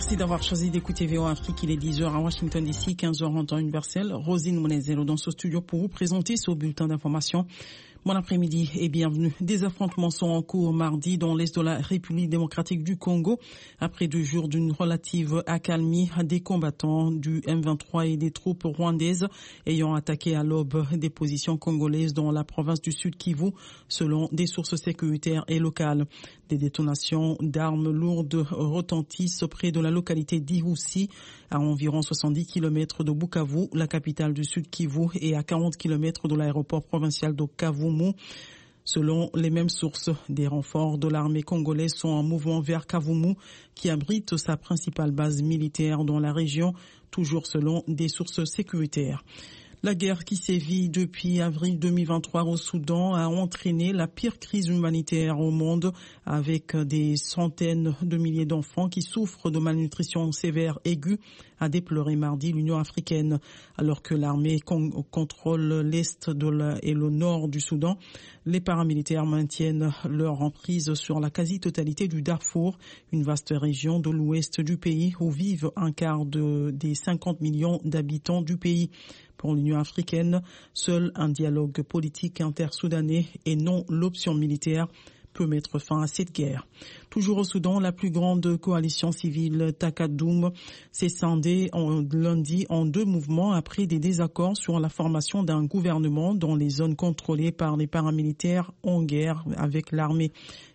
Merci d'avoir choisi d'écouter VOA Afrique. Il est 10h à Washington DC, 15h en temps universel. Rosine Monezero dans ce studio pour vous présenter ce bulletin d'information. Bon après-midi et bienvenue. Des affrontements sont en cours mardi dans l'est de la République démocratique du Congo. Après 2 jours d'une relative accalmie, des combattants du M23 et des troupes rwandaises ayant attaqué à l'aube des positions congolaises dans la province du Sud Kivu, selon des sources sécuritaires et locales. Des détonations d'armes lourdes retentissent près de la localité d'Iroussi, à environ 70 km de Bukavu, la capitale du Sud Kivu, et à 40 km de l'aéroport provincial de Kavumu. Selon les mêmes sources, des renforts de l'armée congolaise sont en mouvement vers Kavumu, qui abrite sa principale base militaire dans la région, toujours selon des sources sécuritaires. La guerre qui sévit depuis avril 2023 au Soudan a entraîné la pire crise humanitaire au monde, avec des centaines de milliers d'enfants qui souffrent de malnutrition sévère aiguë, a déploré mardi l'Union africaine. Alors que l'armée contrôle l'est et le nord du Soudan, les paramilitaires maintiennent leur emprise sur la quasi-totalité du Darfour, une vaste région de l'ouest du pays où vivent un quart des 50 millions d'habitants du pays. Pour l'Union africaine, seul un dialogue politique intersoudanais et non l'option militaire peut mettre fin à cette guerre. Toujours au Soudan, la plus grande coalition civile Takadoum s'est scindée lundi en 2 mouvements après des désaccords sur la formation d'un gouvernement dans les zones contrôlées par les paramilitaires en guerre avec l'armée.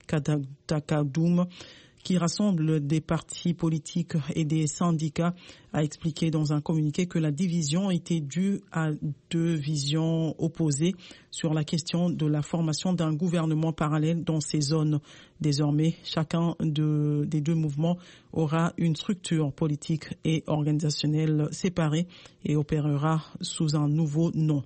Takadoum, qui rassemble des partis politiques et des syndicats, a expliqué dans un communiqué que la division était due à 2 visions opposées sur la question de la formation d'un gouvernement parallèle dans ces zones. Désormais, chacun des 2 mouvements aura une structure politique et organisationnelle séparée et opérera sous un nouveau nom.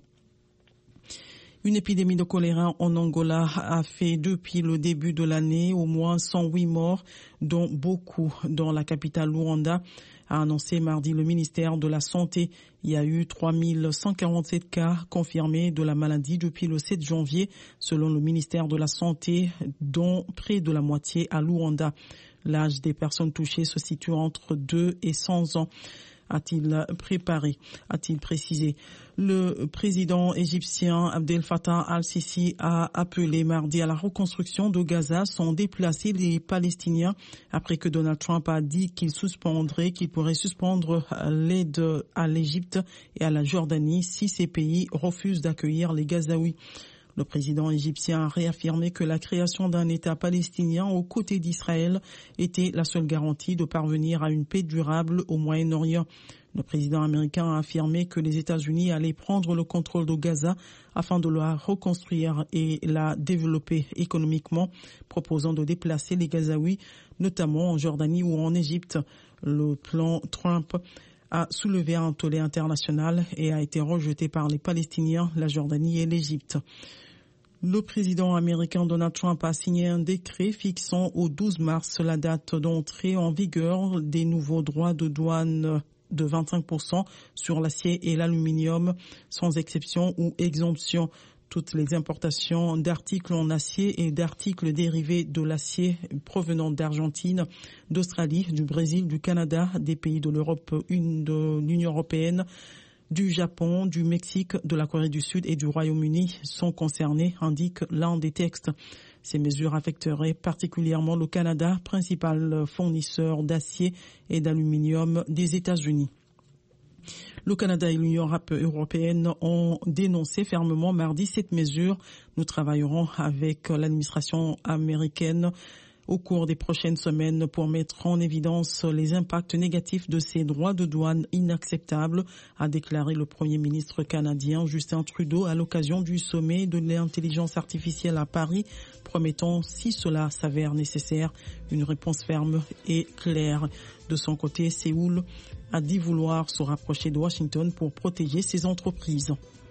Une épidémie de choléra en Angola a fait depuis le début de l'année au moins 108 morts, dont beaucoup dans la capitale Luanda, a annoncé mardi le ministère de la Santé. Il y a eu 3147 cas confirmés de la maladie depuis le 7 janvier, selon le ministère de la Santé, dont près de la moitié à Luanda. L'âge des personnes touchées se situe entre 2 et 100 ans. A-t-il précisé. Le président égyptien Abdel Fattah al-Sisi a appelé mardi à la reconstruction de Gaza sans déplacer les Palestiniens après que Donald Trump a dit qu'il pourrait suspendre l'aide à l'Égypte et à la Jordanie si ces pays refusent d'accueillir les Gazaouis. Le président égyptien a réaffirmé que la création d'un État palestinien aux côtés d'Israël était la seule garantie de parvenir à une paix durable au Moyen-Orient. Le président américain a affirmé que les États-Unis allaient prendre le contrôle de Gaza afin de la reconstruire et la développer économiquement, proposant de déplacer les Gazaouis, notamment en Jordanie ou en Égypte. Le plan Trump a soulevé un tollé international et a été rejeté par les Palestiniens, la Jordanie et l'Égypte. Le président américain Donald Trump a signé un décret fixant au 12 mars la date d'entrée en vigueur des nouveaux droits de douane de 25% sur l'acier et l'aluminium, sans exception ou exemption. Toutes les importations d'articles en acier et d'articles dérivés de l'acier provenant d'Argentine, d'Australie, du Brésil, du Canada, des pays de l'Europe, de l'Union européenne, du Japon, du Mexique, de la Corée du Sud et du Royaume-Uni sont concernés, indique l'un des textes. Ces mesures affecteraient particulièrement le Canada, principal fournisseur d'acier et d'aluminium des États-Unis. Le Canada et l'Union européenne ont dénoncé fermement mardi cette mesure. Nous travaillerons avec l'administration américaine au cours des prochaines semaines pour mettre en évidence les impacts négatifs de ces droits de douane inacceptables, a déclaré le Premier ministre canadien Justin Trudeau à l'occasion du sommet de l'intelligence artificielle à Paris, promettant, si cela s'avère nécessaire, une réponse ferme et claire. De son côté, Séoul a dit vouloir se rapprocher de Washington pour protéger ses entreprises.